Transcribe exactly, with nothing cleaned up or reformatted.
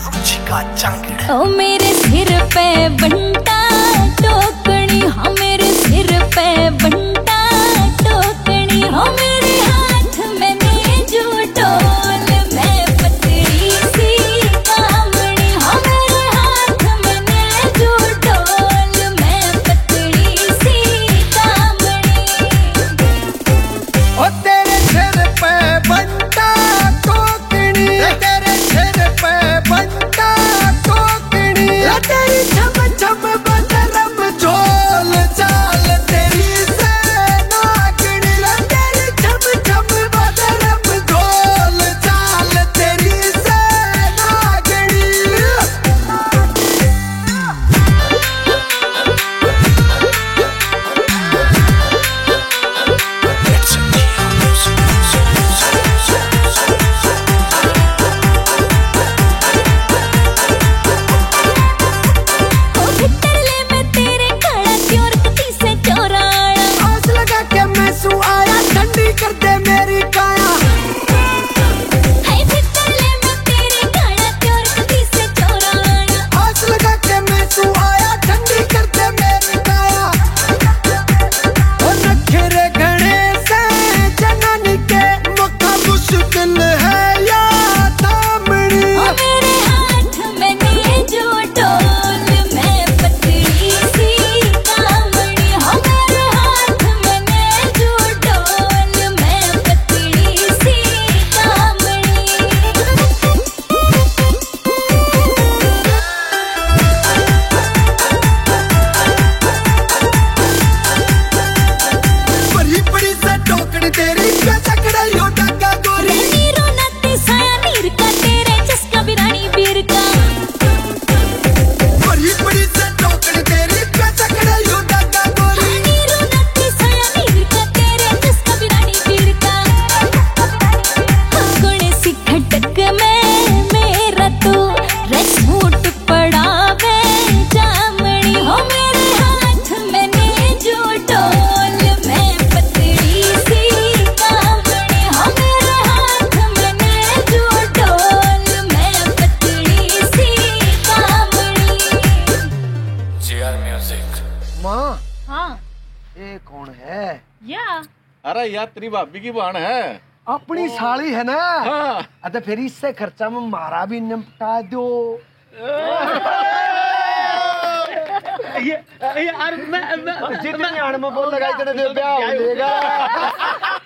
ओ मेरे सिर पे बंटा टोकनी, हाँ मेरे सिर पे बंटा टोकनी, हो मेरे हाथ में नेजू ढोल, मैं पतली सी कामणी, हो मेरे हाथ में नेजू ढोल, मैं पतली सी कामणी। ओ तेरे सिर पे बंटा टोकनी, तेरे सिर पे बंटा टोकनी, तेरी छम छम बदरम झोल चाल तेरी से नागनी, तेरी छम छम बदरम झोल चाल तेरी से नागनी। कर दे मेरी काया, हाय फिटले में तेरे काना त्योर कदी से चोराना, आस लगा के मैं तू आया ठंडी कर दे मेरी काया। ओ नखरे घने से जननी के मौका मुश्किल है या दामनी, ओ मेरे हाथ में नेजू ढोल, मैं पतली सी कामणी, हो मेरे हाथ में नेजू ढोल, मैं पतली सी कामणी। बड़ी बड़ी से टोकरी तेरी पे चकड़ाई हो डाका गोरी, नीरो नती साया नीर का तेरे चस्का बिरानी बीर का, बड़ी बड़ी से टोकरी तेरी पे चकड़ाई हो डाका गोरी। नीरो नती साया नीर का तेरे चस्का बिरानी बीर का, गुण सी खटक में मेरा तू रसूट पड़ावे जामणी, हो मेरे हाथ में नेजू ढोल, मैं पतली सी कामणी, हो मेरे हाथ में नेजू ढोल, मैं पतली सी कामणी। GR music. माँ हाँ ये कौन है? या अरे यार तेरी भाभी की बहन है। अपनी साली है ना? हाँ। अरे फिर इससे खर्चा में मारा भी निपटा दो। ये यार मैं मैं जितने आड़ में बोल लगाई तेरे ब्याह हो जाएगा।